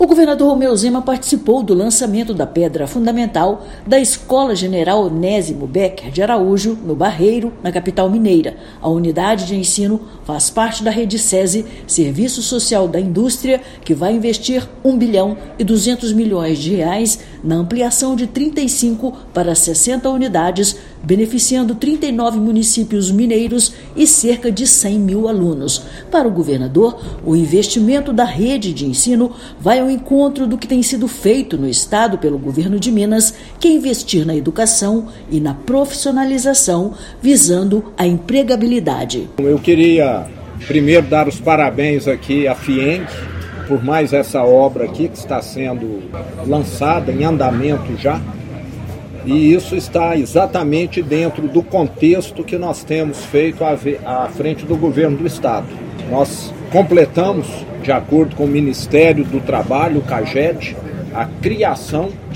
O governador Romeu Zema participou do lançamento da pedra fundamental da Escola General Onésimo Becker de Araújo, no Barreiro, na capital mineira. A unidade de ensino faz parte da rede SESI, Serviço Social da Indústria, que vai investir R$ 1,2 bilhão na ampliação de 35 para 60 unidades, beneficiando 39 municípios mineiros e cerca de 100 mil alunos. Para o governador, o investimento da rede de ensino vai ao encontro do que tem sido feito no estado pelo governo de Minas, que é investir na educação e na profissionalização, visando a empregabilidade. Eu queria primeiro dar os parabéns aqui à FIENG por mais essa obra aqui que está sendo lançada, em andamento já. E isso está exatamente dentro do contexto que nós temos feito à frente do governo do estado. Nós completamos, de acordo com o Ministério do Trabalho, o CAGED, a criação de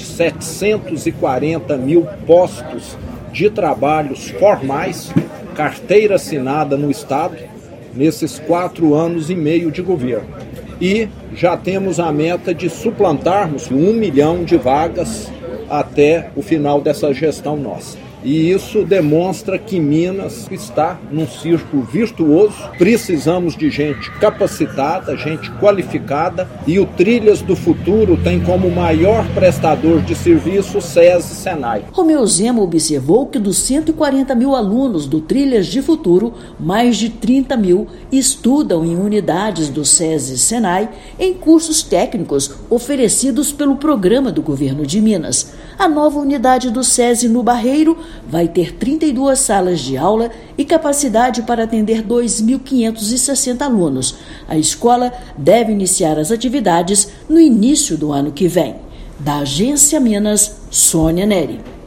740 mil postos de trabalhos formais, carteira assinada no estado, nesses 4 anos e meio de governo. E já temos a meta de suplantarmos 1 milhão de vagas até o final dessa gestão nossa. E isso demonstra que Minas está num círculo virtuoso. Precisamos de gente capacitada, gente qualificada, e o Trilhas do Futuro tem como maior prestador de serviço o SESI Senai. Romeu Zema observou que dos 140 mil alunos do Trilhas de Futuro, mais de 30 mil estudam em unidades do SESI Senai em cursos técnicos oferecidos pelo programa do governo de Minas. A nova unidade do SESI no Barreiro vai ter 32 salas de aula e capacidade para atender 2.560 alunos. A escola deve iniciar as atividades no início do ano que vem. Da Agência Minas, Sônia Neri.